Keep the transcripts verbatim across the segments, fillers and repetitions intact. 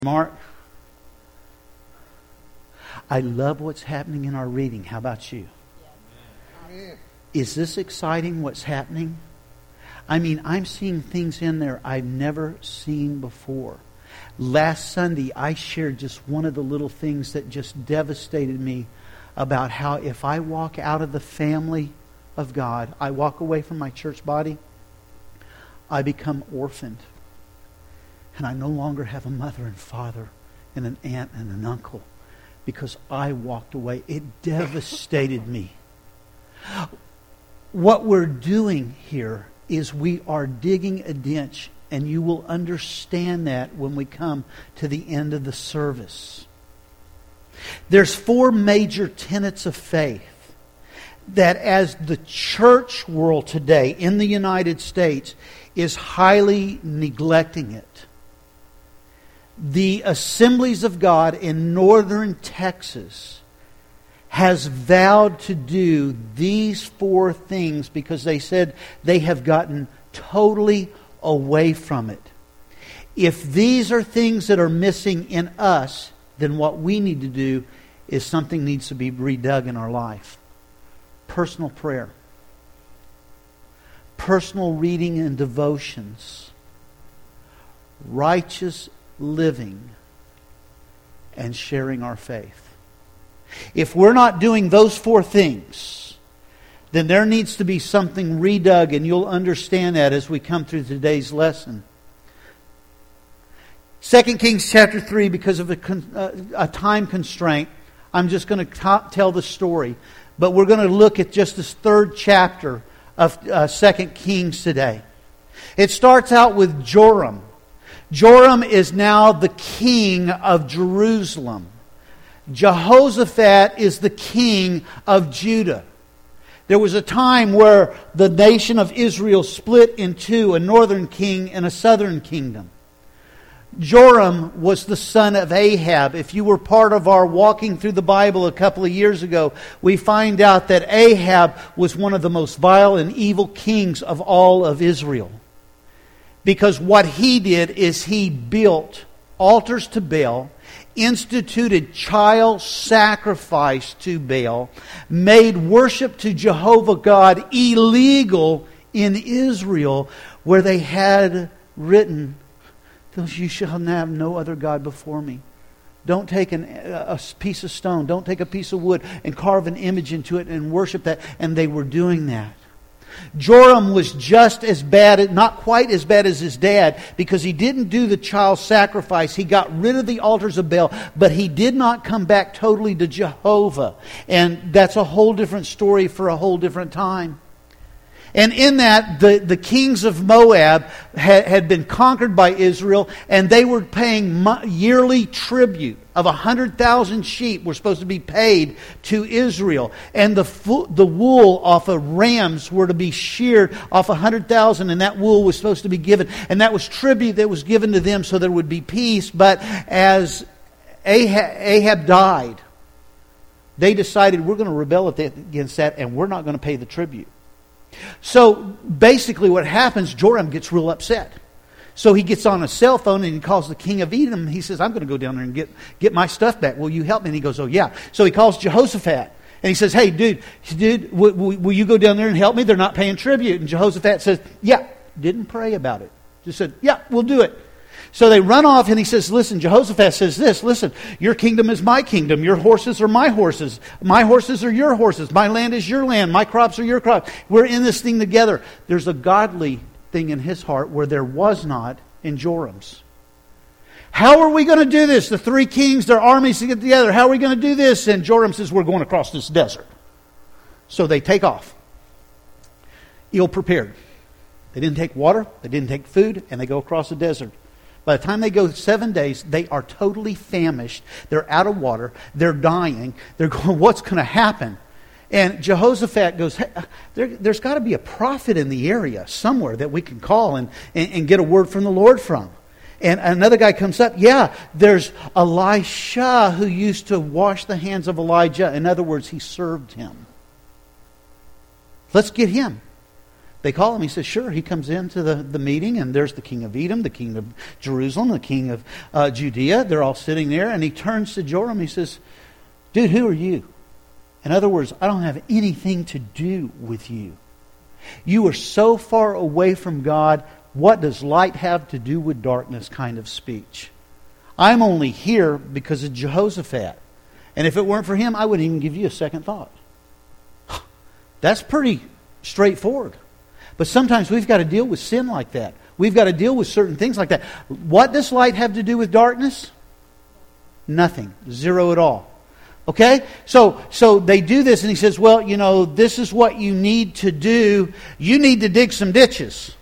Mark, I love what's happening in our reading. How about you? Amen. Is this exciting what's happening? I mean, I'm seeing things in there I've never seen before. Last Sunday, I shared just one of the little things that just devastated me about how if I walk out of the family of God, I walk away from my church body, I become orphaned. And I no longer have a mother and father and an aunt and an uncle because I walked away. It devastated me. What we're doing here is we are digging a ditch, and you will understand that when we come to the end of the service. There's four major tenets of faith that as the church world today in the United States is highly neglecting it. The Assemblies of God in northern Texas has vowed to do these four things because they said they have gotten totally away from it. If these are things that are missing in us, then what we need to do is something needs to be redug in our life. Personal prayer. Personal reading and devotions. Righteous living and sharing our faith. If we're not doing those four things, then there needs to be something redug, and you'll understand that as we come through today's lesson. Second Kings chapter three, because of a, uh, a time constraint, I'm just going to t- tell the story. But we're going to look at just this third chapter of uh, Second Kings today. It starts out with Joram. Joram is now the king of Jerusalem. Jehoshaphat is the king of Judah. There was a time where the nation of Israel split in two, a northern king and a southern kingdom. Joram was the son of Ahab. If you were part of our walking through the Bible a couple of years ago, we find out that Ahab was one of the most vile and evil kings of all of Israel. Because what he did is he built altars to Baal, instituted child sacrifice to Baal, made worship to Jehovah God illegal in Israel, where they had written, "You shall have no other God before me." Don't take an, a piece of stone, don't take a piece of wood and carve an image into it and worship that. And they were doing that. Joram was just as bad, not quite as bad as his dad, because he didn't do the child sacrifice. He got rid of the altars of Baal, but he did not come back totally to Jehovah. And that's a whole different story for a whole different time. And in that, the, the kings of Moab had, had been conquered by Israel, and they were paying yearly tribute of one hundred thousand sheep were supposed to be paid to Israel. And the the wool off of rams were to be sheared off one hundred thousand, and that wool was supposed to be given. And that was tribute that was given to them so there would be peace. But as Ahab, Ahab died, they decided, we're going to rebel against that, and we're not going to pay the tribute. So basically what happens, Joram gets real upset. So he gets on a cell phone and he calls the king of Edom. He says, I'm going to go down there and get, get my stuff back. Will you help me? And he goes, oh yeah. So he calls Jehoshaphat. And he says, hey dude, dude, will, will you go down there and help me? They're not paying tribute. And Jehoshaphat says, yeah. Didn't pray about it. Just said, yeah, we'll do it. So they run off, and he says, listen, Jehoshaphat says this, listen, your kingdom is my kingdom, your horses are my horses, my horses are your horses, my land is your land, my crops are your crops. We're in this thing together. There's a godly thing in his heart where there was not in Joram's. How are we going to do this? The three kings, their armies to get together. How are we going to do this? And Joram says, we're going across this desert. So they take off, ill prepared. They didn't take water, they didn't take food, and they go across the desert. By the time they go seven days, they are totally famished. They're out of water. They're dying. They're going, what's going to happen? And Jehoshaphat goes, hey, there, there's got to be a prophet in the area somewhere that we can call and, and, and get a word from the Lord from. And another guy comes up, yeah, there's Elisha who used to wash the hands of Elijah. In other words, he served him. Let's get him. They call him. He says, sure. He comes into the, the meeting, and there's the king of Edom, the king of Jerusalem, the king of uh, Judea. They're all sitting there, and he turns to Joram. He says, dude, who are you? In other words, I don't have anything to do with you. You are so far away from God. What does light have to do with darkness kind of speech? I'm only here because of Jehoshaphat. And if it weren't for him, I wouldn't even give you a second thought. That's pretty straightforward. But sometimes we've got to deal with sin like that. We've got to deal with certain things like that. What does light have to do with darkness? Nothing. Zero at all. Okay? So so they do this, and he says, well, you know, this is what you need to do. You need to dig some ditches.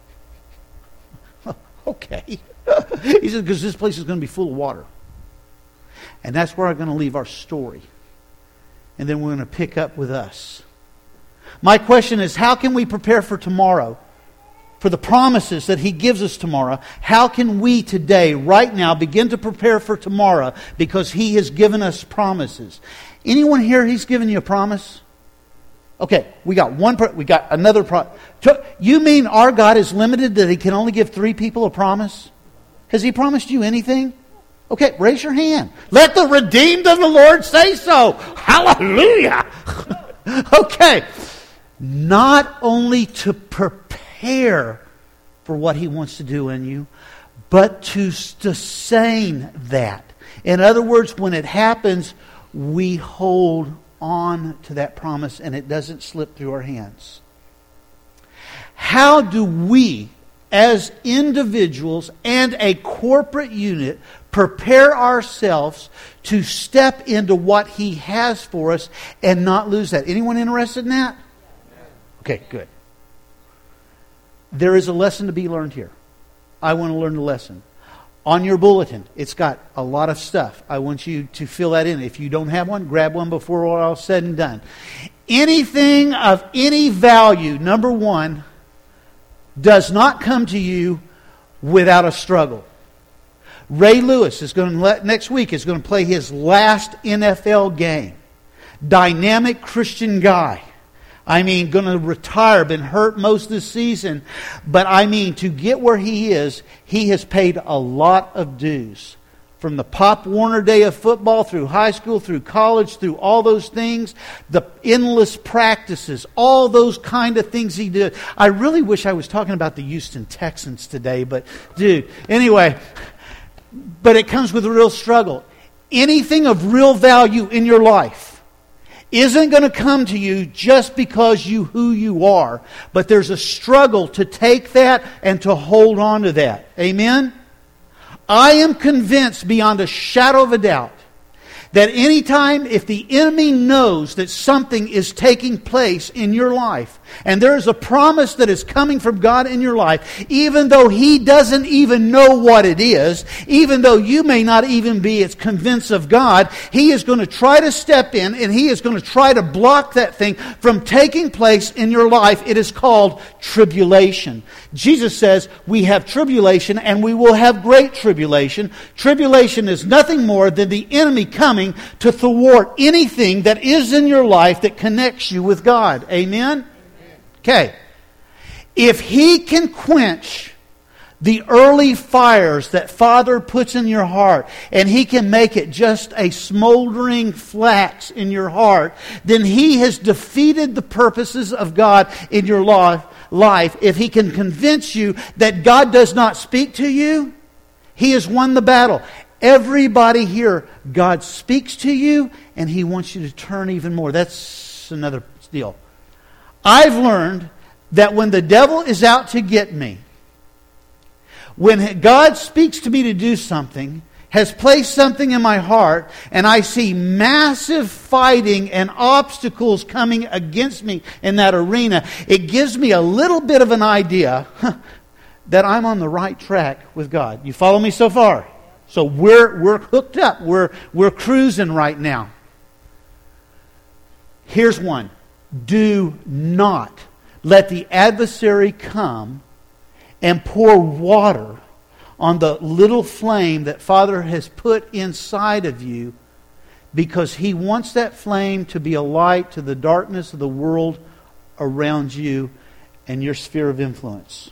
Okay. He says, because this place is going to be full of water. And that's where I'm going to leave our story. And then we're going to pick up with us. My question is, how can we prepare for tomorrow? For the promises that He gives us tomorrow. How can we today, right now, begin to prepare for tomorrow? Because He has given us promises. Anyone here, He's given you a promise? Okay, we got one. Pro- we got another promise. You mean our God is limited, that He can only give three people a promise? Has He promised you anything? Okay, raise your hand. Let the redeemed of the Lord say so. Hallelujah. Okay. Not only to prepare for what He wants to do in you, but to sustain that. In other words, when it happens, we hold on to that promise and it doesn't slip through our hands. How do we, as individuals and a corporate unit, prepare ourselves to step into what He has for us and not lose that? Anyone interested in that? Okay, good. There is a lesson to be learned here. I want to learn the lesson. On your bulletin, it's got a lot of stuff. I want you to fill that in. If you don't have one, grab one before all is said and done. Anything of any value, number one, does not come to you without a struggle. Ray Lewis is going to let, next week is going to play his last N F L game. Dynamic Christian guy. I mean, going to retire, been hurt most of the season. But I mean, to get where he is, he has paid a lot of dues. From the Pop Warner day of football, through high school, through college, through all those things, the endless practices, all those kind of things he did. I really wish I was talking about the Houston Texans today, but dude, anyway. But it comes with a real struggle. Anything of real value in your life isn't going to come to you just because you who you are. But there's a struggle to take that and to hold on to that. Amen? I am convinced beyond a shadow of a doubt that anytime if the enemy knows that something is taking place in your life, and there is a promise that is coming from God in your life, even though He doesn't even know what it is, even though you may not even be as convinced of God, He is going to try to step in and He is going to try to block that thing from taking place in your life. It is called tribulation. Jesus says we have tribulation and we will have great tribulation. Tribulation is nothing more than the enemy coming to thwart anything that is in your life that connects you with God. Amen? Okay. If He can quench the early fires that Father puts in your heart, and He can make it just a smoldering flax in your heart, then He has defeated the purposes of God in your life. Life. If He can convince you that God does not speak to you, He has won the battle. Everybody here, God speaks to you, and He wants you to turn even more. That's another deal. I've learned that when the devil is out to get me, when God speaks to me to do something, has placed something in my heart, and I see massive fighting and obstacles coming against me in that arena, it gives me a little bit of an idea huh, that I'm on the right track with God. You follow me so far? So we're we're hooked up. We're we're cruising right now. Here's one. Do not let the adversary come and pour water on the little flame that Father has put inside of you, because He wants that flame to be a light to the darkness of the world around you, and your sphere of influence.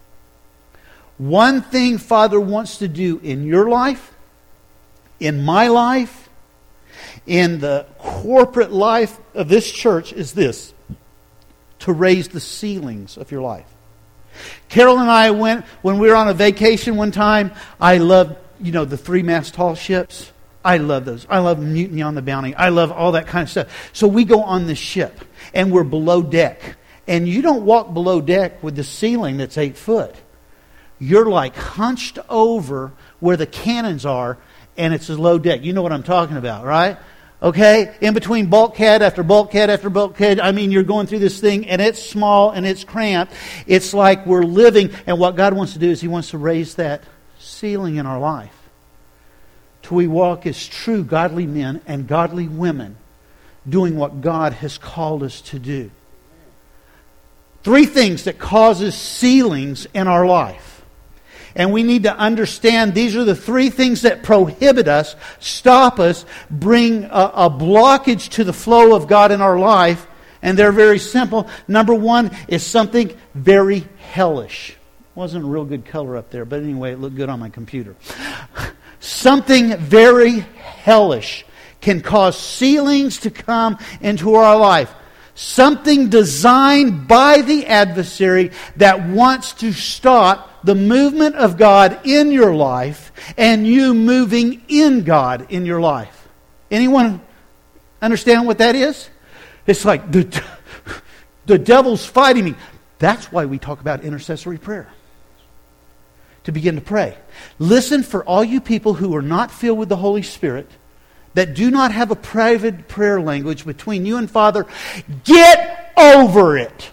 One thing Father wants to do in your life, in my life, in the corporate life of this church is this: to raise the ceilings of your life. Carol and I went, when we were on a vacation one time, I loved, you know, the three-mast tall ships. I love those. I love Mutiny on the Bounty. I love all that kind of stuff. So we go on this ship, and we're below deck. And you don't walk below deck with the ceiling that's eight foot. You're like hunched over where the cannons are, and it's a low deck. You know what I'm talking about, right? Okay? In between bulkhead after bulkhead after bulkhead, I mean, you're going through this thing, and it's small and it's cramped. It's like we're living, and what God wants to do is He wants to raise that ceiling in our life till we walk as true godly men and godly women doing what God has called us to do. Three things that causes ceilings in our life. And we need to understand these are the three things that prohibit us, stop us, bring a, a blockage to the flow of God in our life. And they're very simple. Number one is something very hellish. Wasn't a real good color up there, but anyway, it looked good on my computer. Something very hellish can cause ceilings to come into our life. Something designed by the adversary that wants to stop the movement of God in your life and you moving in God in your life. Anyone understand what that is? It's like the, the devil's fighting me. That's why we talk about intercessory prayer. To begin to pray. Listen, for all you people who are not filled with the Holy Spirit, that do not have a private prayer language between you and Father, get over it.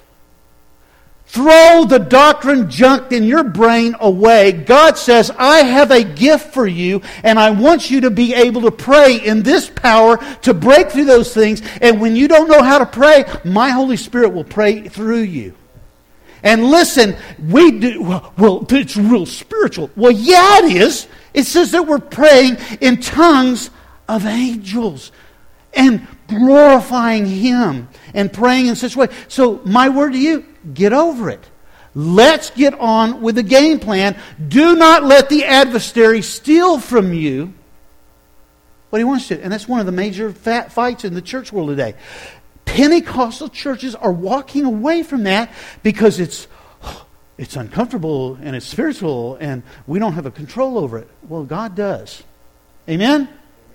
Throw the doctrine junk in your brain away. God says, I have a gift for you, and I want you to be able to pray in this power to break through those things. And when you don't know how to pray, my Holy Spirit will pray through you. And listen, we do, well, well, it's real spiritual. Well, yeah, it is. It says that we're praying in tongues of angels and glorifying Him and praying in such a way. So my word to you, get over it. Let's get on with the game plan. Do not let the adversary steal from you what he wants to. And that's one of the major fat fights in the church world today. Pentecostal churches are walking away from that because it's it's uncomfortable and it's spiritual and we don't have a control over it. Well, God does. Amen?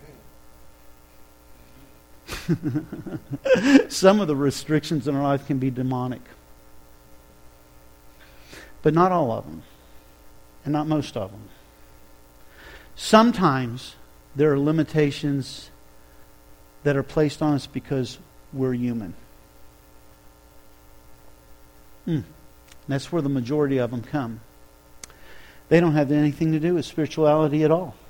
Some of the restrictions in our life can be demonic. But not all of them. And not most of them. Sometimes there are limitations that are placed on us because we're human. Mm. That's where the majority of them come. They don't have anything to do with spirituality at all.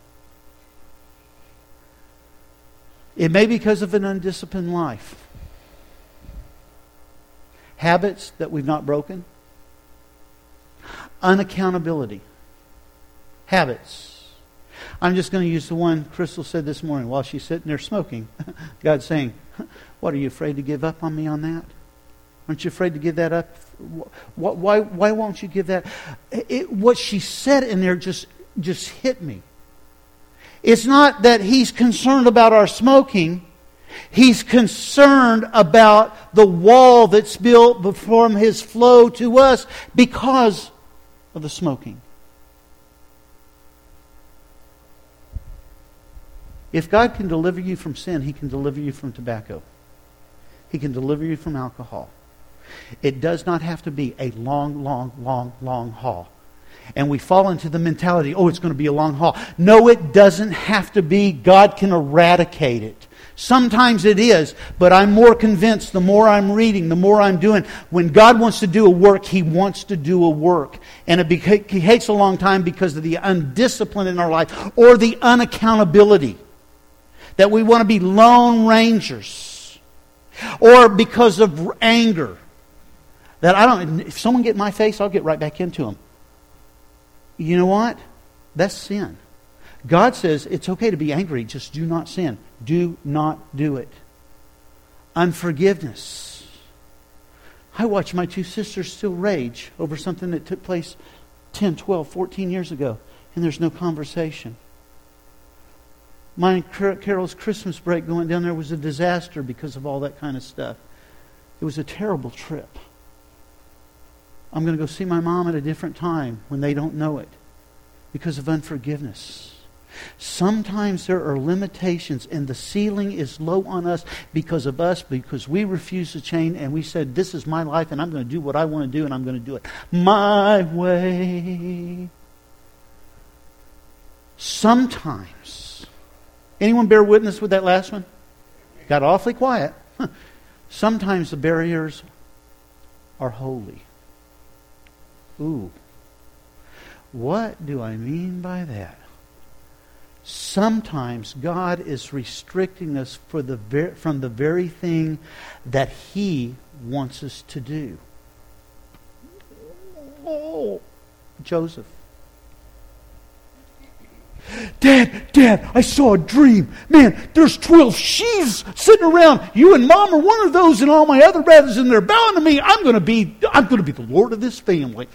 It may be because of an undisciplined life. Habits that we've not broken. Unaccountability. Habits. I'm just going to use the one Crystal said this morning while she's sitting there smoking. God's saying, what, are you afraid to give up on me on that? Aren't you afraid to give that up? Why, why won't you give that? It, what she said in there just, just hit me. It's not that He's concerned about our smoking. He's concerned about the wall that's built from His flow to us because of the smoking. If God can deliver you from sin, He can deliver you from tobacco. He can deliver you from alcohol. It does not have to be a long, long, long, long haul. And we fall into the mentality, oh, it's going to be a long haul. No, it doesn't have to be. God can eradicate it. Sometimes it is, but I'm more convinced the more I'm reading, the more I'm doing. When God wants to do a work, He wants to do a work. And it beca- He takes a long time because of the undiscipline in our life or the unaccountability. That we want to be lone rangers. Or because of anger. That I don't, if someone get in my face, I'll get right back into them. You know what? That's sin. God says it's okay to be angry, just do not sin. Do not do it. Unforgiveness. I watch my two sisters still rage over something that took place ten, twelve, fourteen years ago, and there's no conversation. Mine and Carol's Christmas break going down there was a disaster because of all that kind of stuff. It was a terrible trip. I'm going to go see my mom at a different time when they don't know it because of unforgiveness. Sometimes there are limitations and the ceiling is low on us because of us, because we refuse to change and we said, this is my life and I'm going to do what I want to do and I'm going to do it my way. Sometimes. Anyone bear witness with that last one? Got awfully quiet. Sometimes the barriers are holy. Ooh. What do I mean by that? Sometimes God is restricting us for the ver- from the very thing that He wants us to do. Oh, Joseph. Dad, Dad, I saw a dream. Man, there's twelve sheaves sitting around. You and Mom are one of those, and all my other brothers, and they're bowing to me. I'm going to be, I'm going to be the Lord of this family.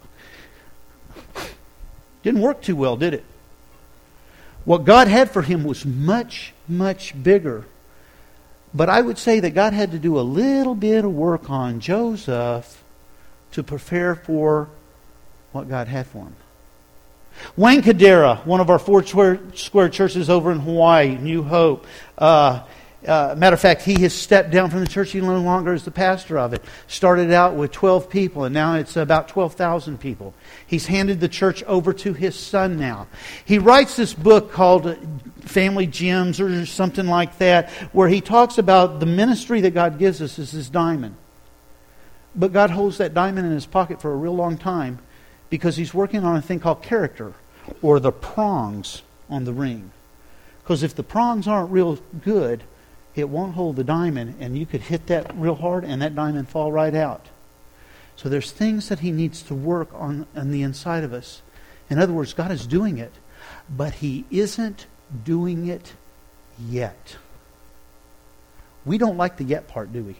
Didn't work too well, did it? What God had for him was much, much bigger. But I would say that God had to do a little bit of work on Joseph to prepare for what God had for him. Wayne Kadera, one of our four square churches over in Hawaii, New Hope. Uh, uh, matter of fact, he has stepped down from the church. He no longer is the pastor of it. Started out with twelve people, and now it's about twelve thousand people. He's handed the church over to his son now. He writes this book called Family Gems or something like that, where he talks about the ministry that God gives us is this diamond. But God holds that diamond in His pocket for a real long time, because He's working on a thing called character, or the prongs on the ring. Because if the prongs aren't real good, it won't hold the diamond, and you could hit that real hard and that diamond fall right out. So there's things that He needs to work on on the inside of us. In other words, God is doing it, but He isn't doing it yet. We don't like the yet part, do we?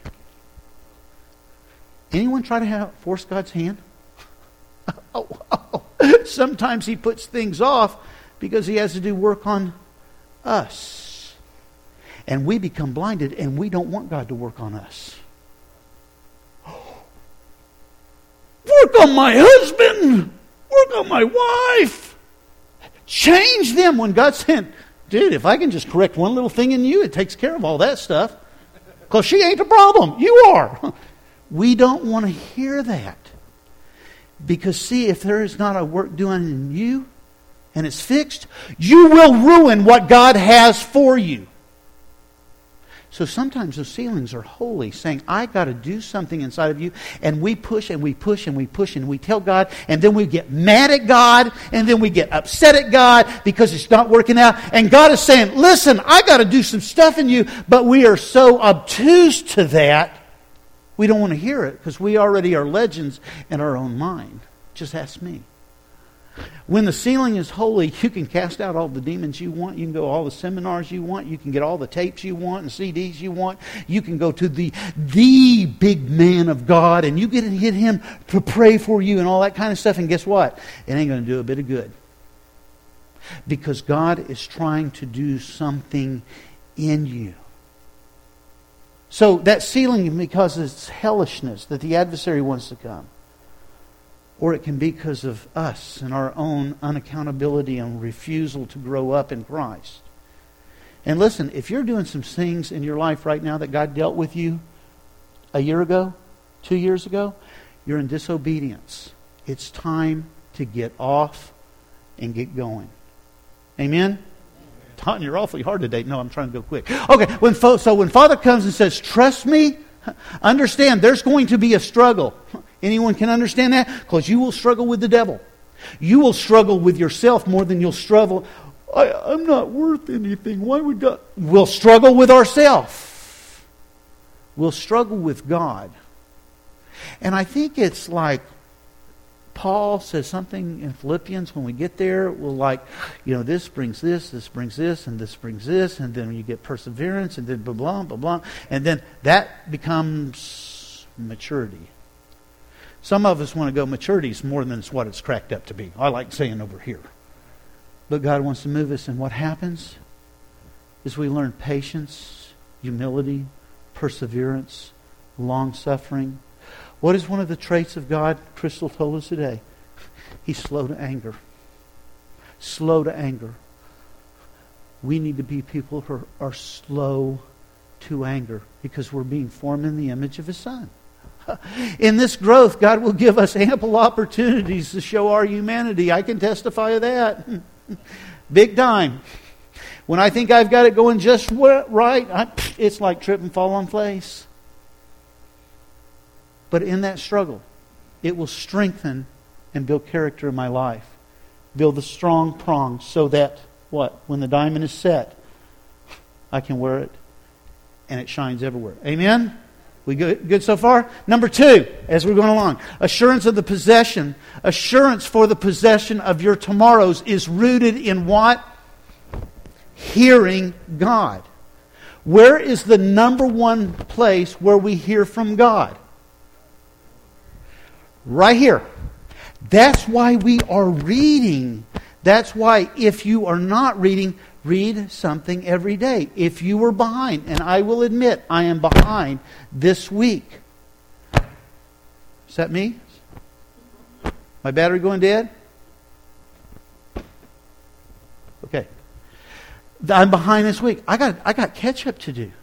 Anyone try to have, force God's hand? Oh, oh. Sometimes He puts things off because He has to do work on us. And we become blinded and we don't want God to work on us. Work on my husband! Work on my wife! Change them when God said, dude, if I can just correct one little thing in you, it takes care of all that stuff. Because she ain't the problem. You are. We don't want to hear that. Because see, if there is not a work done in you and it's fixed, you will ruin what God has for you. So sometimes those ceilings are holy, saying, I got to do something inside of you. And we push and we push and we push and we tell God, and then we get mad at God, and then we get upset at God because it's not working out. And God is saying, listen, I got to do some stuff in you, but we are so obtuse to that, we don't want to hear it because we already are legends in our own mind. Just ask me. When the ceiling is holy, you can cast out all the demons you want. You can go all the seminars you want. You can get all the tapes you want and C Ds you want. You can go to the the big man of God and you get to hit him to pray for you and all that kind of stuff. And guess what? It ain't going to do a bit of good. Because God is trying to do something in you. So that ceiling, because it's hellishness that the adversary wants to come. Or it can be because of us and our own unaccountability and refusal to grow up in Christ. And listen, if you're doing some things in your life right now that God dealt with you a year ago, two years ago, you're in disobedience. It's time to get off and get going. Amen? Taunton, you're awfully hard today. No, I'm trying to go quick. Okay, when fo- so when Father comes and says, trust me, understand there's going to be a struggle. Anyone can understand that? Because you will struggle with the devil. You will struggle with yourself more than you'll struggle. I, I'm not worth anything. Why would God? We'll struggle with ourselves. We'll struggle with God. And I think it's like Paul says something in Philippians when we get there. We'll like, you know, this brings this, this brings this, and this brings this. And then you get perseverance, and then blah, blah, blah, blah. And then that becomes maturity. Some of us want to go, maturity is more than it's what it's cracked up to be. I like saying over here. But God wants to move us, and what happens is we learn patience, humility, perseverance, long-suffering. What is one of the traits of God? Crystal told us today. He's slow to anger. Slow to anger. We need to be people who are, are slow to anger because we're being formed in the image of His Son. In this growth, God will give us ample opportunities to show our humanity. I can testify of that. Big time. When I think I've got it going just right, I, it's like trip and fall on place. But in that struggle, it will strengthen and build character in my life. Build the strong prongs so that, what? When the diamond is set, I can wear it and it shines everywhere. Amen? We good, good so far? Number two, as we're going along, assurance of the possession. Assurance for the possession of your tomorrows is rooted in what? Hearing God. Where is the number one place where we hear from God? Right here. That's why we are reading. That's why if you are not reading, read something every day. If you were behind, and I will admit I am behind this week. Is that me? My battery going dead? Okay. I'm behind this week. I got I got catch up to do.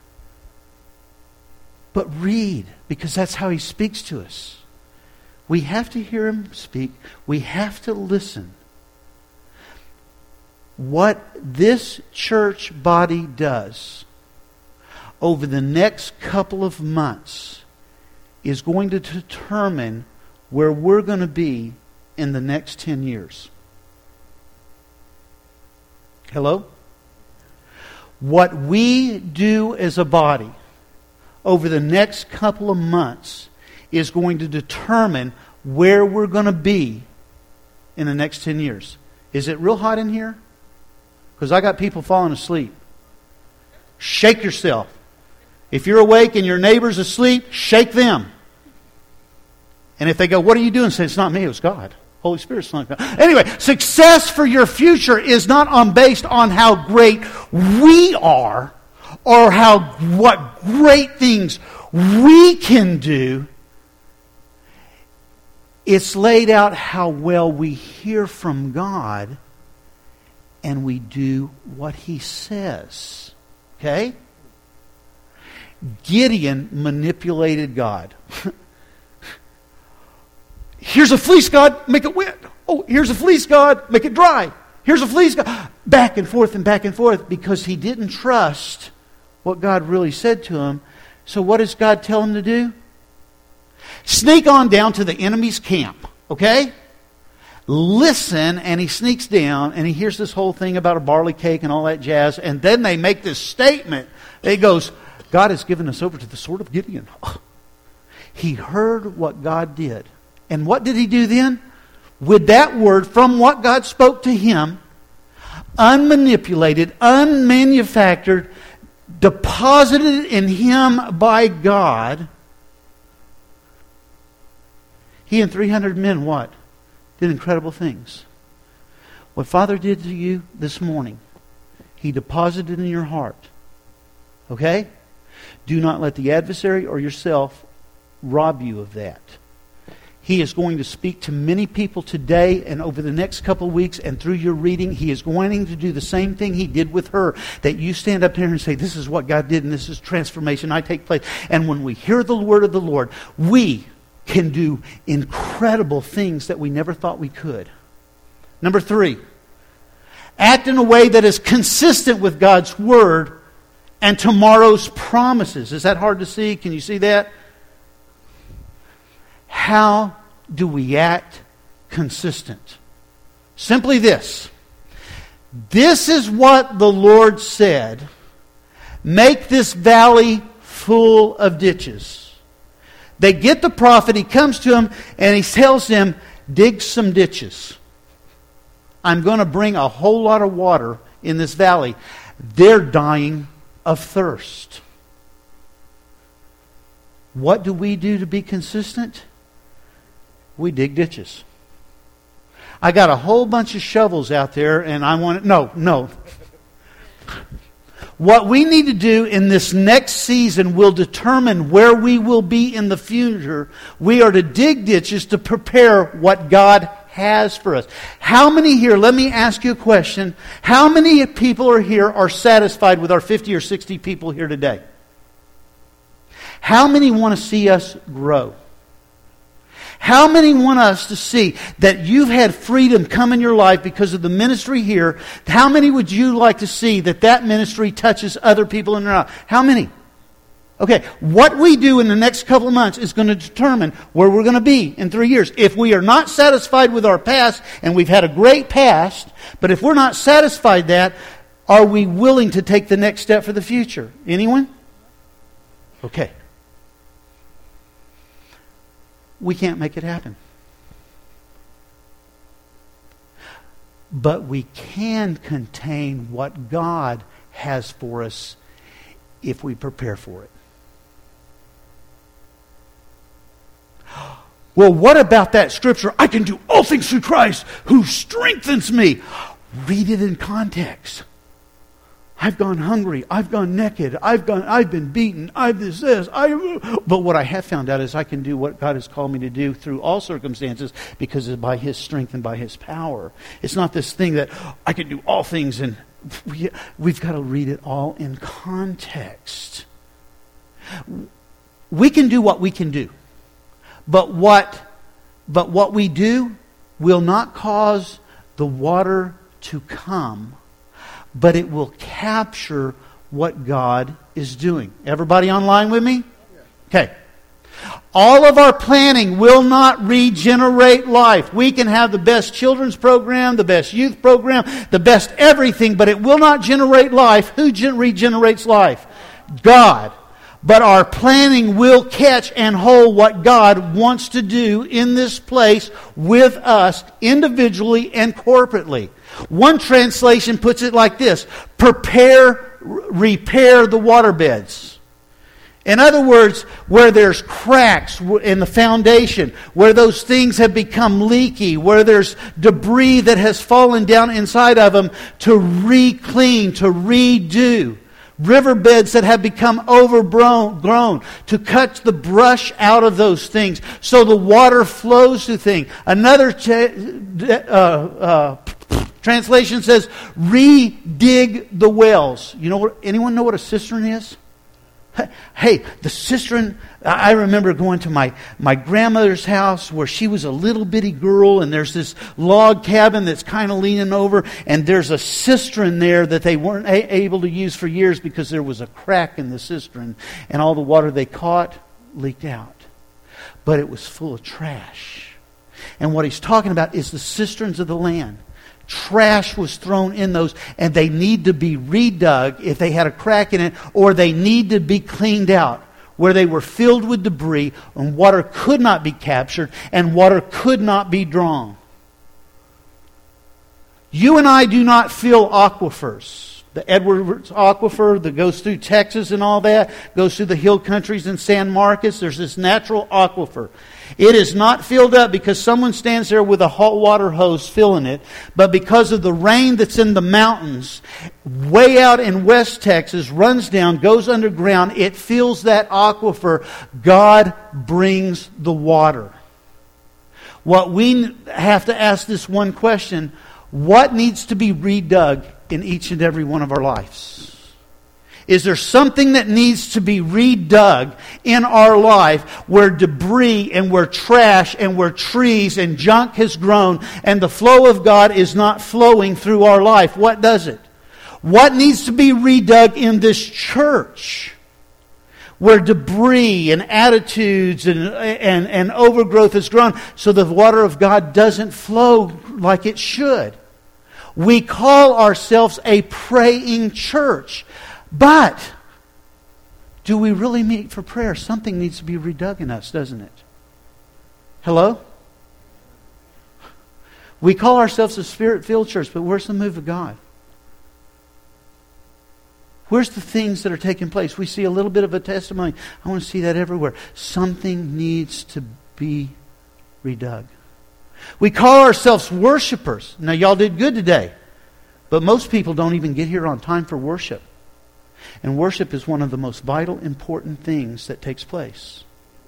But read, because that's how He speaks to us. We have to hear Him speak. We have to listen. What this church body does over the next couple of months is going to determine where we're going to be in the next ten years. Hello? What we do as a body over the next couple of months is going to determine where we're going to be in the next ten years. Is it real hot in here? Because I got people falling asleep. Shake yourself. If you're awake and your neighbor's asleep, shake them. And if they go, what are you doing? Say, it's not me, it was God. Holy Spirit's not God. Anyway, success for your future is not on based on how great we are or how what great things we can do. It's laid out how well we hear from God and we do what He says. Okay? Gideon manipulated God. Here's a fleece, God, make it wet. Oh, here's a fleece, God, make it dry. Here's a fleece, God. Back and forth and back and forth because he didn't trust what God really said to him. So what does God tell him to do? Sneak on down to the enemy's camp, okay? Listen, and he sneaks down, and he hears this whole thing about a barley cake and all that jazz, and then they make this statement. He goes, God has given us over to the sword of Gideon. He heard what God did. And what did he do then? With that word from what God spoke to him, unmanipulated, unmanufactured, deposited in him by God, he and three hundred men, what? Did incredible things. What Father did to you this morning, He deposited in your heart. Okay? Do not let the adversary or yourself rob you of that. He is going to speak to many people today and over the next couple of weeks, and through your reading, He is going to do the same thing He did with her. That you stand up there and say, this is what God did and this is transformation I take place. And when we hear the word of the Lord, we can do incredible things that we never thought we could. Number three, act in a way that is consistent with God's word and tomorrow's promises. Is that hard to see? Can you see that? How do we act consistent? Simply this. This is what the Lord said. Make this valley full of ditches. They get the prophet, he comes to them, and he tells them, dig some ditches. I'm going to bring a whole lot of water in this valley. They're dying of thirst. What do we do to be consistent? We dig ditches. I got a whole bunch of shovels out there and I want to... No, no. What we need to do in this next season will determine where we will be in the future. We are to dig ditches to prepare what God has for us. How many here, let me ask you a question. How many people are here are satisfied with our fifty or sixty people here today? How many want to see us grow? How many want us to see that you've had freedom come in your life because of the ministry here? How many would you like to see that that ministry touches other people in their life? How many? Okay, what we do in the next couple of months is going to determine where we're going to be in three years. If we are not satisfied with our past, and we've had a great past, but if we're not satisfied that, are we willing to take the next step for the future? Anyone? Okay. We can't make it happen. But we can contain what God has for us if we prepare for it. Well, what about that scripture? I can do all things through Christ who strengthens me. Read it in context. I've gone hungry. I've gone naked. I've gone. I've been beaten. I've this this. I. But what I have found out is I can do what God has called me to do through all circumstances because it's by His strength and by His power. It's not this thing that I can do all things, and we, we've got to read it all in context. We can do what we can do, but what, but what we do will not cause the water to come, but it will capture what God is doing. Everybody online with me? Okay. All of our planning will not regenerate life. We can have the best children's program, the best youth program, the best everything, but it will not generate life. Who gen- regenerates life? God. But our planning will catch and hold what God wants to do in this place with us individually and corporately. One translation puts it like this: prepare, repair the waterbeds. In other words, where there's cracks in the foundation, where those things have become leaky, where there's debris that has fallen down inside of them, to re-clean, to redo. Riverbeds that have become overgrown, grown, to cut the brush out of those things so the water flows through things. Another uh, uh, translation says, re-dig the wells. You know what? Anyone know what a cistern is? Hey, the cistern, I remember going to my, my grandmother's house where she was a little bitty girl, and there's this log cabin that's kind of leaning over, and there's a cistern there that they weren't a- able to use for years because there was a crack in the cistern, and all the water they caught leaked out. But it was full of trash. And what he's talking about is the cisterns of the land. Trash was thrown in those, and they need to be redug if they had a crack in it, or they need to be cleaned out, where they were filled with debris and water could not be captured and water could not be drawn. You and I do not fill aquifers. The Edwards Aquifer that goes through Texas and all that, goes through the hill countries in San Marcos. There's this natural aquifer. It is not filled up because someone stands there with a hot water hose filling it, but because of the rain that's in the mountains, way out in West Texas, runs down, goes underground, it fills that aquifer. God brings the water. What we have to ask this one question: what needs to be redug in each and every one of our lives? Is there something that needs to be redug in our life where debris and where trash and where trees and junk has grown and the flow of God is not flowing through our life? What does it? What needs to be redug in this church where debris and attitudes and, and, and overgrowth has grown so the water of God doesn't flow like it should? We call ourselves a praying church. But do we really meet for prayer? Something needs to be redug in us, doesn't it? Hello? We call ourselves a Spirit-filled church, but where's the move of God? Where's the things that are taking place? We see a little bit of a testimony. I want to see that everywhere. Something needs to be redug. We call ourselves worshipers. Now, y'all did good today. But most people don't even get here on time for worship. And worship is one of the most vital, important things that takes place.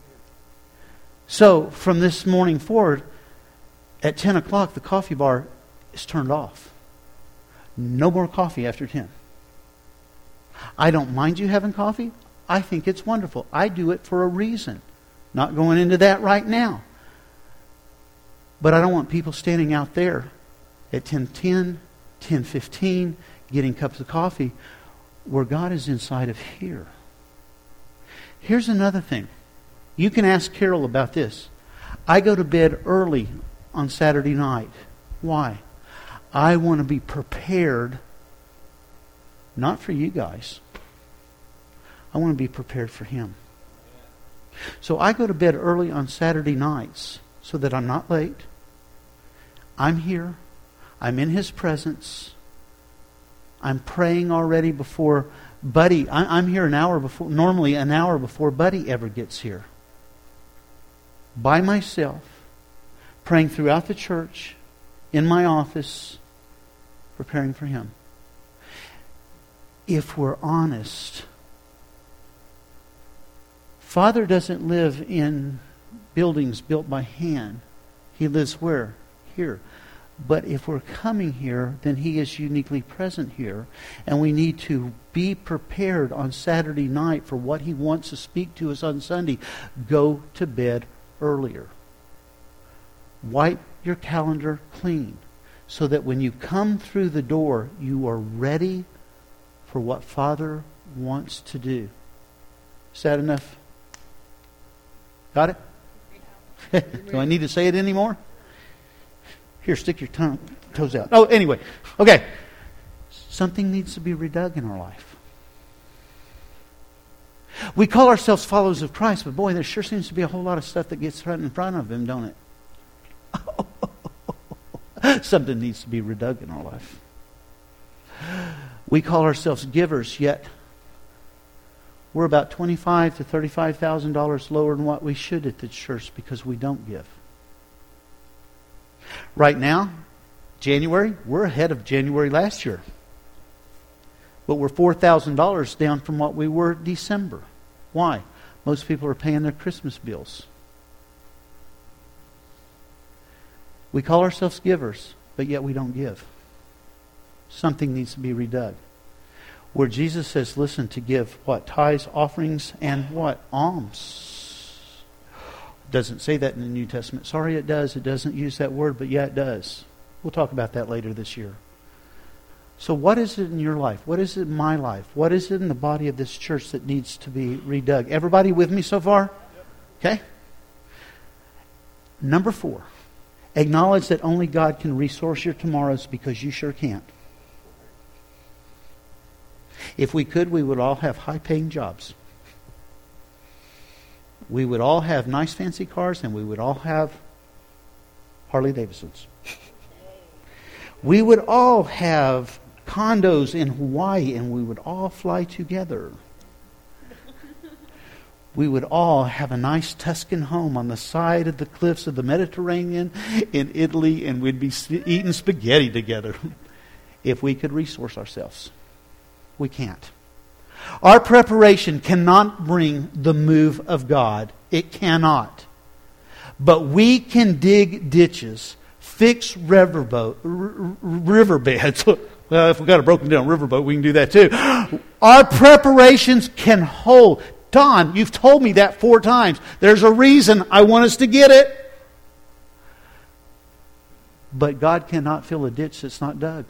So, from this morning forward, at ten o'clock, the coffee bar is turned off. No more coffee after ten. I don't mind you having coffee. I think it's wonderful. I do it for a reason. Not going into that right now. But I don't want people standing out there at ten ten, ten fifteen, getting cups of coffee, where God is inside of here. Here's another thing. You can ask Carol about this. I go to bed early on Saturday night. Why? I want to be prepared, not for you guys. I want to be prepared for Him. So I go to bed early on Saturday nights so that I'm not late. I'm here. I'm in His presence. I'm praying already before Buddy. I, I'm here an hour before, normally an hour before Buddy ever gets here. By myself, praying throughout the church, in my office, preparing for Him. If we're honest, Father doesn't live in buildings built by hand. He lives where? Here. But if we're coming here, then He is uniquely present here. And we need to be prepared on Saturday night for what He wants to speak to us on Sunday. Go to bed earlier. Wipe your calendar clean so that when you come through the door, you are ready for what Father wants to do. Is that enough? Got it? Do I need to say it anymore? Here, stick your tongue, toes out. Oh, anyway. Okay. Something needs to be redug in our life. We call ourselves followers of Christ, but boy, there sure seems to be a whole lot of stuff that gets right in front of Him, don't it? Something needs to be redug in our life. We call ourselves givers, yet we're about twenty-five thousand to thirty-five thousand dollars lower than what we should at the church because we don't give. Right now, January, we're ahead of January last year. But we're four thousand dollars down from what we were December. Why? Most people are paying their Christmas bills. We call ourselves givers, but yet we don't give. Something needs to be redug. Where Jesus says, listen, to give what? Tithes, offerings, and what? Alms. Doesn't say that in the New Testament. Sorry, it does. It doesn't use that word, but yeah, it does. We'll talk about that later this year. So what is it in your life? What is it in my life? What is it in the body of this church that needs to be redug? Everybody with me so far? Okay. Number four. Acknowledge that only God can resource your tomorrows because you sure can't. If we could, we would all have high-paying jobs. We would all have nice fancy cars, and we would all have Harley Davidsons. We would all have condos in Hawaii, and we would all fly together. We would all have a nice Tuscan home on the side of the cliffs of the Mediterranean in Italy, and we'd be eating spaghetti together. If we could resource ourselves. We can't. Our preparation cannot bring the move of God. It cannot. But we can dig ditches, fix riverboat, r- riverbeds. Well, if we've got a broken down riverboat, we can do that too. Our preparations can hold. Don, you've told me that four times. There's a reason I want us to get it. But God cannot fill a ditch that's not dug.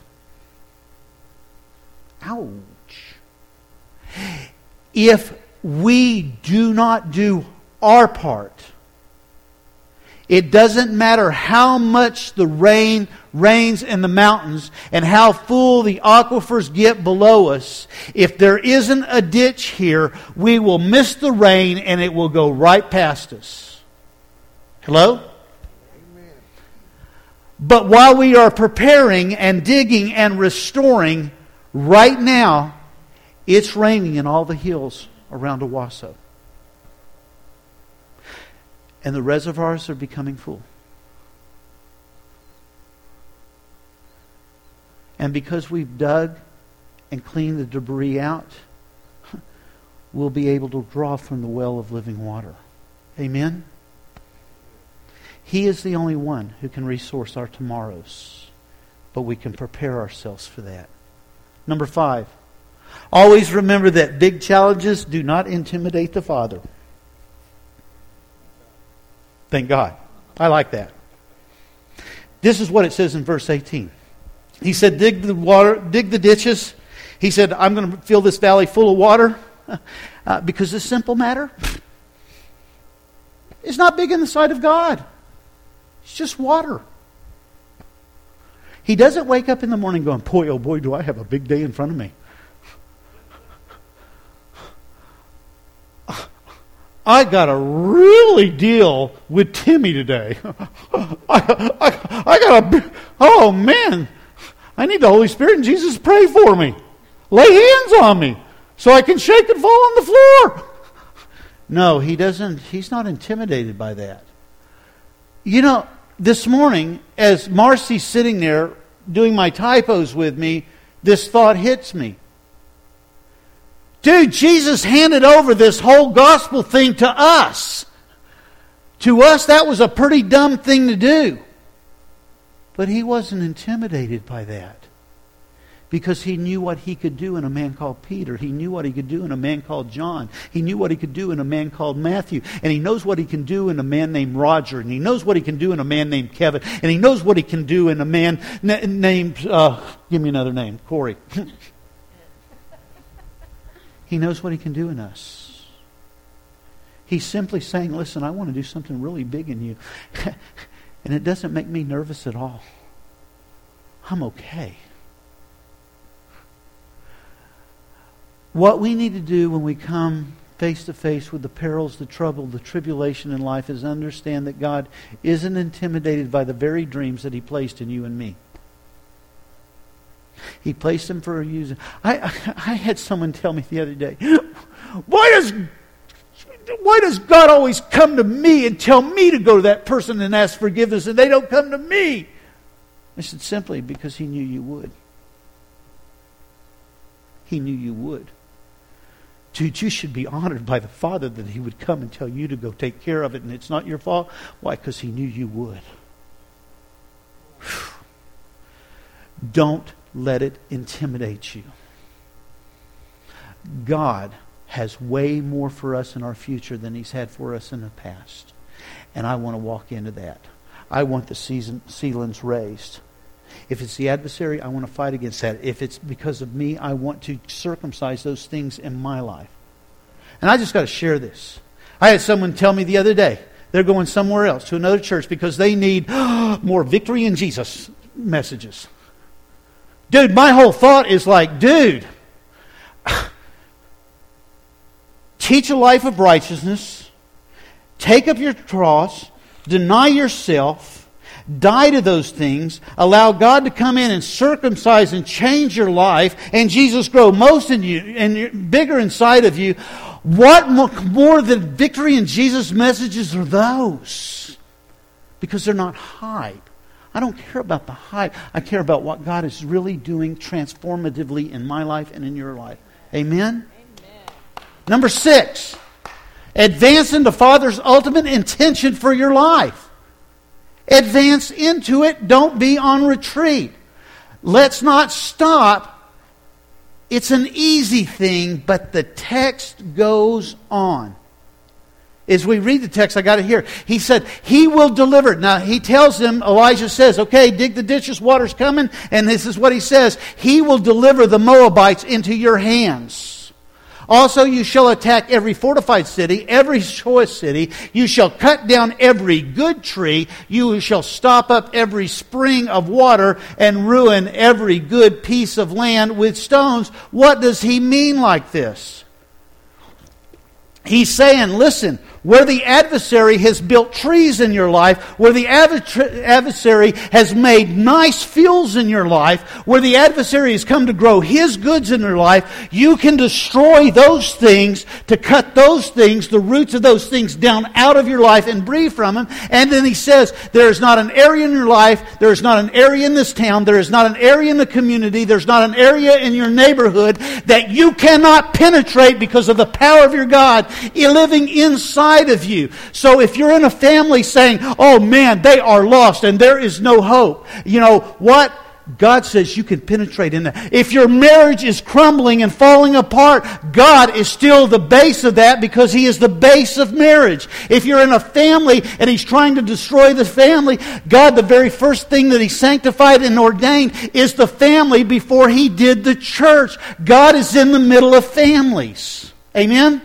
Ouch. If we do not do our part, it doesn't matter how much the rain rains in the mountains and how full the aquifers get below us. If there isn't a ditch here, we will miss the rain and it will go right past us. Hello? Amen. But while we are preparing and digging and restoring right now, It's raining in all the hills around Owasso. And the reservoirs are becoming full. And because we've dug and cleaned the debris out, we'll be able to draw from the well of living water. Amen? He is the only one who can resource our tomorrows. But we can prepare ourselves for that. Number five. Always remember that big challenges do not intimidate the Father. Thank God. I like that. This is what it says in verse eighteen. He said, dig the water, dig the ditches. He said, I'm going to fill this valley full of water. Uh, because this simple matter is not big in the sight of God. It's just water. He doesn't wake up in the morning going, boy, oh boy, do I have a big day in front of me. I got to really deal with Timmy today. I, I, I got to, oh man, I need the Holy Spirit and Jesus to pray for me. Lay hands on me so I can shake and fall on the floor. No, he doesn't, he's not intimidated by that. You know, this morning, as Marcy's sitting there doing my typos with me, this thought hits me. Dude, Jesus handed over this whole gospel thing to us. To us, that was a pretty dumb thing to do. But he wasn't intimidated by that. Because he knew what he could do in a man called Peter. He knew what he could do in a man called John. He knew what he could do in a man called Matthew. And he knows what he can do in a man named Roger. And he knows what he can do in a man named Kevin. And he knows what he can do in a man na- named, uh, give me another name, Corey. He knows what he can do in us. He's simply saying, listen, I want to do something really big in you. And it doesn't make me nervous at all. I'm okay. What we need to do when we come face to face with the perils, the trouble, the tribulation in life is understand that God isn't intimidated by the very dreams that He placed in you and me. He placed them for a reason. I, I, I had someone tell me the other day, why does why does God always come to me and tell me to go to that person and ask forgiveness and they don't come to me? I said, simply because He knew you would. He knew you would. Dude, you should be honored by the Father that He would come and tell you to go take care of it and it's not your fault. Why? Because He knew you would. Whew. Don't let it intimidate you. God has way more for us in our future than He's had for us in the past. And I want to walk into that. I want the season, ceilings raised. If it's the adversary, I want to fight against that. If it's because of me, I want to circumcise those things in my life. And I just got to share this. I had someone tell me the other day, they're going somewhere else, to another church, because they need more victory in Jesus messages. Dude, my whole thought is like, dude, teach a life of righteousness, take up your cross, deny yourself, die to those things, allow God to come in and circumcise and change your life, and Jesus grow most in you and bigger inside of you. What more than victory in Jesus messages are those? Because they're not hype. I don't care about the hype. I care about what God is really doing transformatively in my life and in your life. Amen? Amen. Number six, advance into Father's ultimate intention for your life. Advance into it. Don't be on retreat. Let's not stop. It's an easy thing, but the text goes on. As we read the text, I got it here. He said, He will deliver. Now, he tells them, Elijah says, okay, dig the ditches, water's coming. And this is what he says. He will deliver the Moabites into your hands. Also, you shall attack every fortified city, every choice city. You shall cut down every good tree. You shall stop up every spring of water and ruin every good piece of land with stones. What does he mean like this? He's saying, listen, Where the adversary has built trees in your life, where the adversary has made nice fields in your life, where the adversary has come to grow his goods in your life, you can destroy those things, to cut those things, the roots of those things down out of your life and breathe from them. And then he says, there is not an area in your life, there is not an area in this town, there is not an area in the community, there's not an area in your neighborhood that you cannot penetrate because of the power of your God living inside of you. So if you're in a family saying, oh man, they are lost and there is no hope, you know what? God says you can penetrate in that. If your marriage is crumbling and falling apart, God is still the base of that, because He is the base of marriage. If you're in a family and He's trying to destroy the family, God, the very first thing that He sanctified and ordained is the family before He did the church. God is in the middle of families. Amen?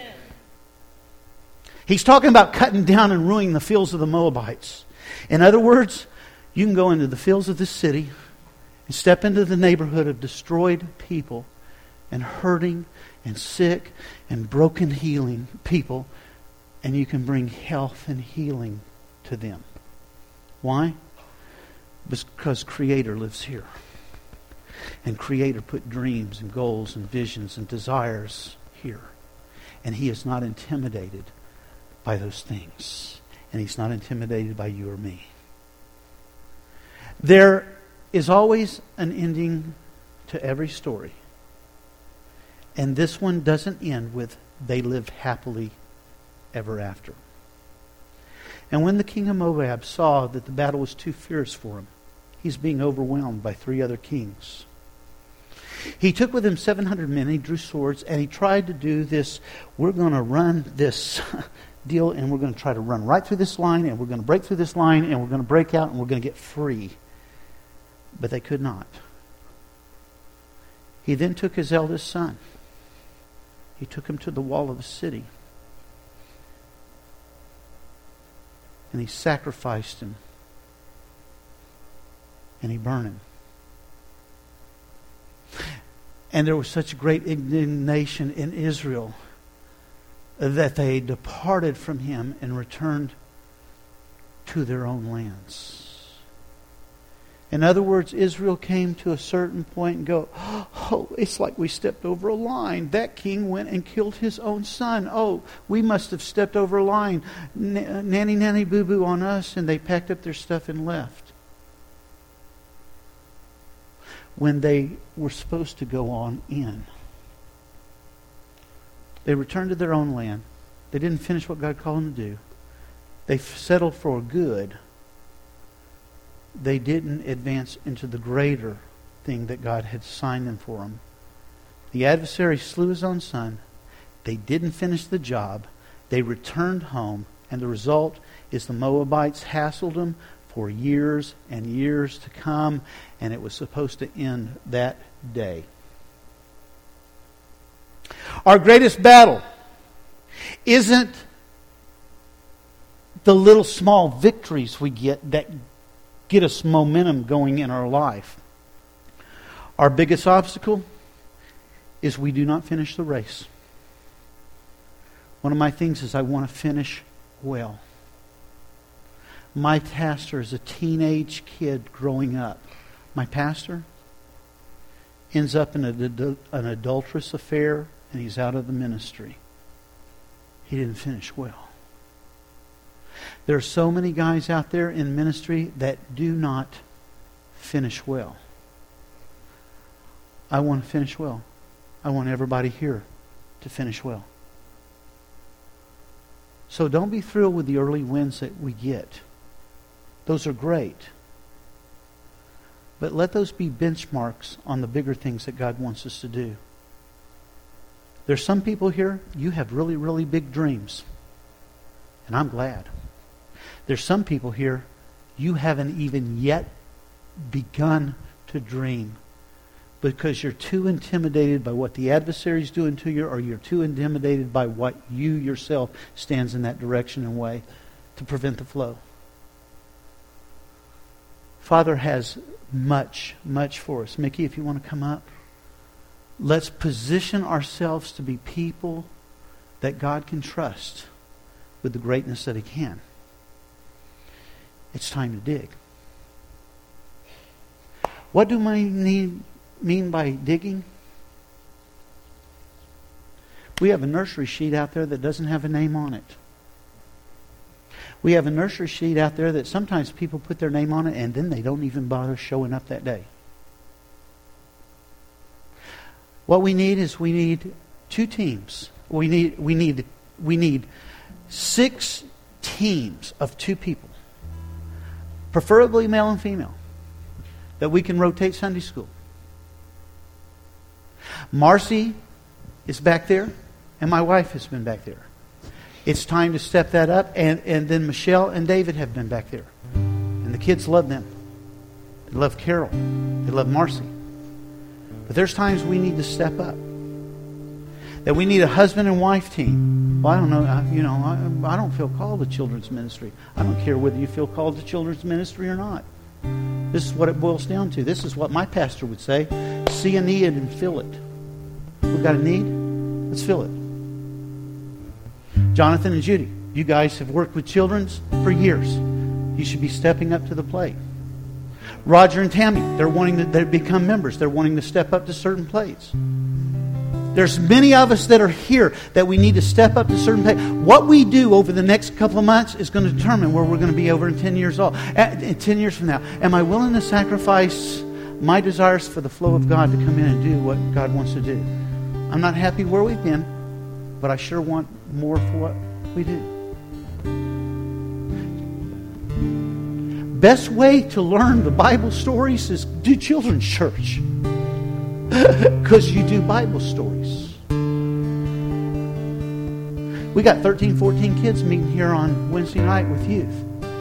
He's talking about cutting down and ruining the fields of the Moabites. In other words, you can go into the fields of this city and step into the neighborhood of destroyed people and hurting and sick and broken healing people, and you can bring health and healing to them. Why? Because Creator lives here. And Creator put dreams and goals and visions and desires here. And He is not intimidated by those things. And He's not intimidated by you or me. There is always an ending to every story. And this one doesn't end with they lived happily ever after. And when the king of Moab saw that the battle was too fierce for him, he's being overwhelmed by three other kings. He took with him seven hundred men, he drew swords, and he tried to do this, we're going to run this deal, and we're going to try to run right through this line, and we're going to break through this line, and we're going to break out, and we're going to get free. But they could not. He then took his eldest son. He took him to the wall of the city. And he sacrificed him. And he burned him. And there was such great indignation in Israel that they departed from him and returned to their own lands. In other words, Israel came to a certain point and go, oh, it's like we stepped over a line. That king went and killed his own son. Oh, we must have stepped over a line. N- nanny, nanny, boo-boo on us. And they packed up their stuff and left. When they were supposed to go on in. They returned to their own land. They didn't finish what God called them to do. They settled for good. They didn't advance into the greater thing that God had signed them for them. The adversary slew his own son. They didn't finish the job. They returned home. And the result is the Moabites hassled them for years and years to come. And it was supposed to end that day. Our greatest battle isn't the little small victories we get that get us momentum going in our life. Our biggest obstacle is we do not finish the race. One of my things is I want to finish well. My pastor is a teenage kid growing up. My pastor ends up in a, an adulterous affair, and he's out of the ministry. He didn't finish well. There are so many guys out there in ministry that do not finish well. I want to finish well. I want everybody here to finish well. So don't be thrilled with the early wins that we get. Those are great. But let those be benchmarks on the bigger things that God wants us to do. There's some people here, you have really, really big dreams. And I'm glad. There's some people here, you haven't even yet begun to dream because you're too intimidated by what the adversary's doing to you, or you're too intimidated by what you yourself stands in that direction and way to prevent the flow. Father has much, much for us. Mickey, if you want to come up. Let's position ourselves to be people that God can trust with the greatness that He can. It's time to dig. What do I need, mean by digging? We have a nursery sheet out there that doesn't have a name on it. We have a nursery sheet out there that sometimes people put their name on it and then they don't even bother showing up that day. What we need is we need two teams. We need we need we need six teams of two people, preferably male and female, that we can rotate Sunday school. Marcy is back there, and my wife has been back there. It's time to step that up, and, and then Michelle and David have been back there. And the kids love them. They love Carol. They love Marcy. But there's times we need to step up. That we need a husband and wife team. Well, I don't know, I, you know, I, I don't feel called to children's ministry. I don't care whether you feel called to children's ministry or not. This is what it boils down to. This is what my pastor would say. See a need and fill it. We got a need? Let's fill it. Jonathan and Judy, you guys have worked with children's for years. You should be stepping up to the plate. Roger and Tammy, they're wanting to they become members. They're wanting to step up to certain plates. There's many of us that are here that we need to step up to certain plates. What we do over the next couple of months is going to determine where we're going to be over in ten years old. At, ten years from now, am I willing to sacrifice my desires for the flow of God to come in and do what God wants to do? I'm not happy where we've been, but I sure want more for what we do. Best way to learn the Bible stories is do children's church. Because you do Bible stories. We got thirteen, fourteen kids meeting here on Wednesday night with youth.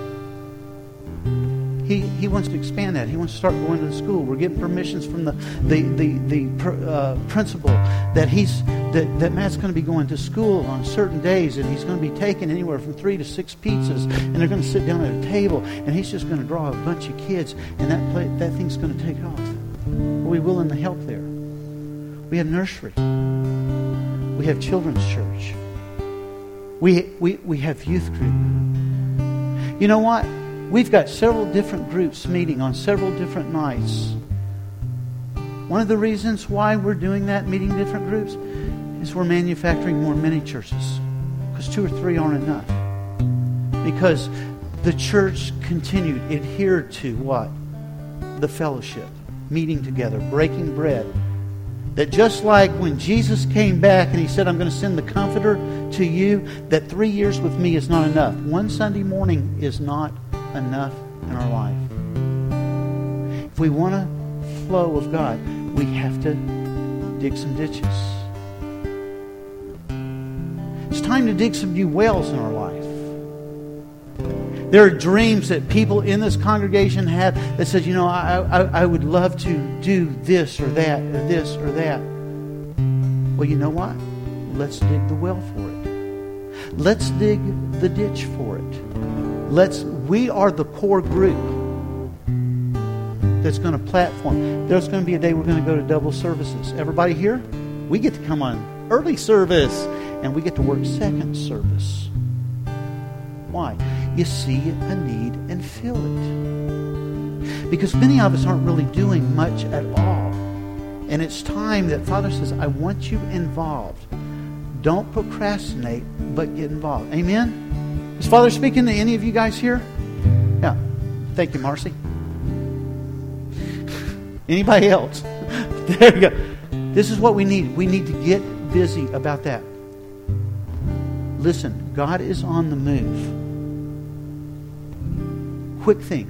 He he wants to expand that. He wants to start going to the school. We're getting permissions from the the the, the uh, principal that he's that, that Matt's going to be going to school on certain days, and he's going to be taking anywhere from three to six pizzas, and they're going to sit down at a table, and he's just going to draw a bunch of kids, and that play, that thing's going to take off. Are we willing to help there? We have nursery. We have children's church. We we we have youth group. You know what? We've got several different groups meeting on several different nights. One of the reasons why we're doing that, meeting different groups, is we're manufacturing more mini churches. Because two or three aren't enough. Because the church continued, adhered to what? The fellowship. Meeting together, breaking bread. That just like when Jesus came back and He said, I'm going to send the Comforter to you, that three years with me is not enough. One Sunday morning is not enough in our life. If we want a flow of God, we have to dig some ditches. It's time to dig some new wells in our life. There are dreams that people in this congregation have that says, you know, I, I, I would love to do this or that or this or that. Well, you know what? Let's dig the well for it. Let's dig the ditch for it. Let's. We are the core group that's going to platform. There's going to be a day we're going to go to double services. Everybody here? We get to come on early service and we get to work second service. Why? You see a need and fill it. Because many of us aren't really doing much at all. And it's time that Father says, I want you involved. Don't procrastinate, but get involved. Amen? Is Father speaking to any of you guys here? Yeah. Thank you, Marcy. Anybody else? There you go. This is what we need. We need to get busy about that. Listen, God is on the move. Quick thing.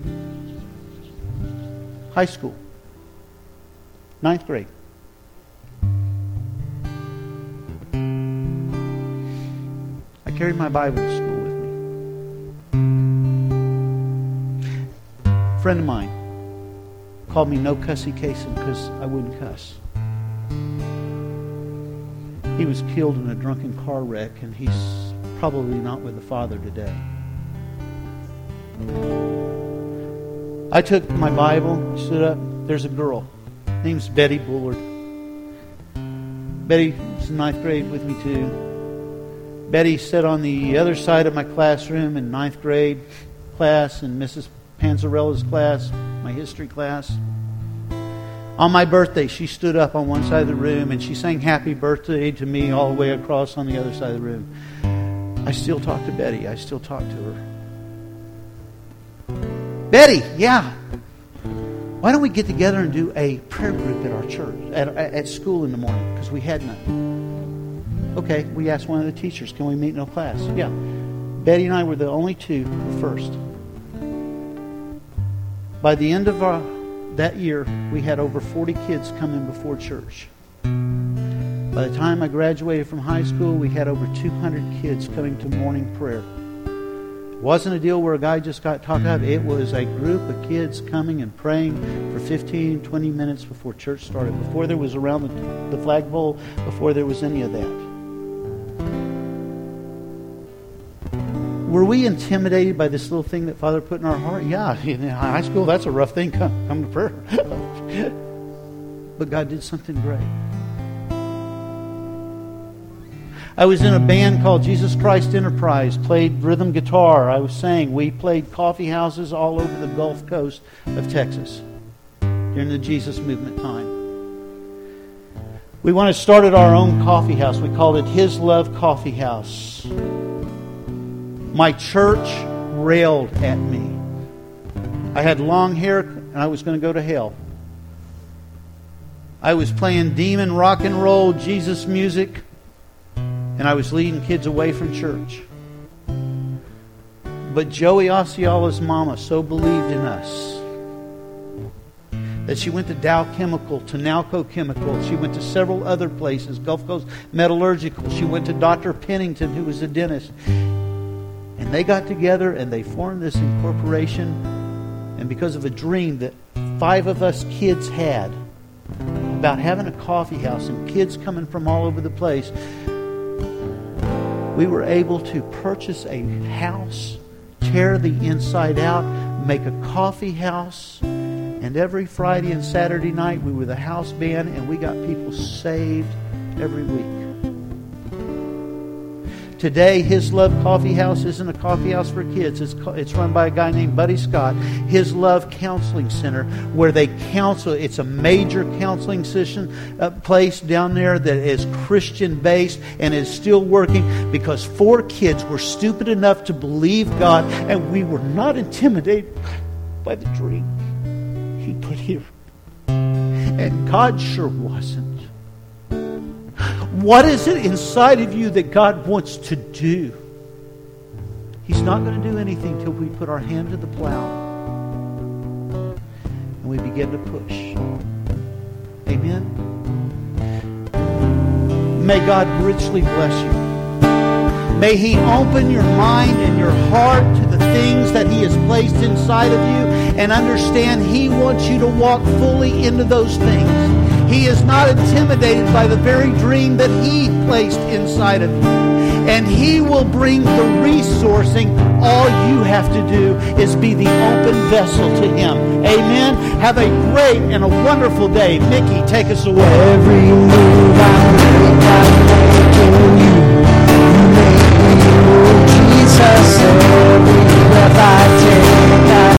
High school. Ninth grade. I carried my Bible to school with me. A friend of mine called me no cussy Cason because I wouldn't cuss. He was killed in a drunken car wreck, and he's probably not with the Father today. I took my Bible, stood up. There's a girl. Her name's Betty Bullard. Betty was in ninth grade with me too. Betty sat on the other side of my classroom in ninth grade class, in Missus Panzarella's class, my history class. On my birthday, she stood up on one side of the room and she sang happy birthday to me all the way across on the other side of the room. I still talk to Betty. I still talk to her. Betty, yeah. Why don't we get together and do a prayer group at our church, at, at school in the morning? Because we had none. Okay, we asked one of the teachers, can we meet in a class? Yeah. Betty and I were the only two first. By the end of our, that year, we had over forty kids coming before church. By the time I graduated from high school, we had over two hundred kids coming to morning prayer. It wasn't a deal where a guy just got talked up. It was a group of kids coming and praying for fifteen, twenty minutes before church started, before there was around the, the flagpole, before there was any of that. Were we intimidated by this little thing that Father put in our heart? Yeah, in high school, that's a rough thing. Come, come to prayer. But God did something great. I was in a band called Jesus Christ Enterprise, played rhythm guitar. I was saying we played coffee houses all over the Gulf Coast of Texas during the Jesus movement time. We wanted to start our own coffee house. We called it His Love Coffee House. My church railed at me. I had long hair and I was going to go to hell. I was playing demon rock and roll Jesus music and I was leading kids away from church. But Joey Osceola's mama so believed in us that she went to Dow Chemical, to Nalco Chemical. She went to several other places, Gulf Coast Metallurgical. She went to Doctor Pennington, who was a dentist. And they got together and they formed this incorporation. And because of a dream that five of us kids had about having a coffee house and kids coming from all over the place, we were able to purchase a house, tear the inside out, make a coffee house. And every Friday and Saturday night we were the house band and we got people saved every week. Today, His Love Coffee House isn't a coffee house for kids. It's it's run by a guy named Buddy Scott. His Love Counseling Center, where they counsel. It's a major counseling session uh, place down there that is Christian-based and is still working because four kids were stupid enough to believe God, and we were not intimidated by the dream He put here. And God sure wasn't. What is it inside of you that God wants to do? He's not going to do anything till we put our hand to the plow and we begin to push. Amen? May God richly bless you. May He open your mind and your heart to the things that He has placed inside of you and understand He wants you to walk fully into those things. He is not intimidated by the very dream that He placed inside of you. And He will bring the resourcing. All you have to do is be the open vessel to Him. Amen? Have a great and a wonderful day. Mickey, take us away. Every move I make, I make in you.